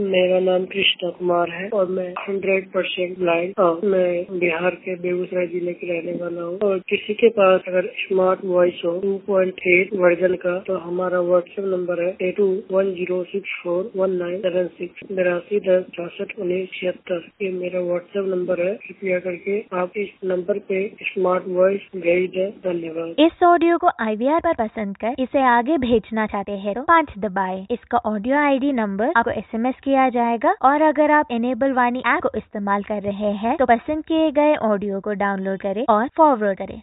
मेरा नाम कृष्णा कुमार है और मैं 100% ब्लाइंड हूँ। मैं बिहार के बेगूसराय जिले की रहने वाला हूँ और किसी के पास अगर स्मार्ट वॉइस हो 2.8 वर्जन का तो हमारा व्हाट्सएप नंबर है 8210641976 8210661976। ये मेरा व्हाट्सएप नंबर है। कृपया करके आप इस नंबर पे स्मार्ट वॉइस भेज दें। धन्यवाद। इस ऑडियो को IVR पर पसंद कर इसे आगे भेजना चाहते हैं तो 5 दबाएं। इसका ऑडियो ID नंबर आपको SMS किया जाएगा और अगर आप इनेबल वाणी ऐप को इस्तेमाल कर रहे हैं तो पसंद किए गए ऑडियो को डाउनलोड करें और फॉरवर्ड करें।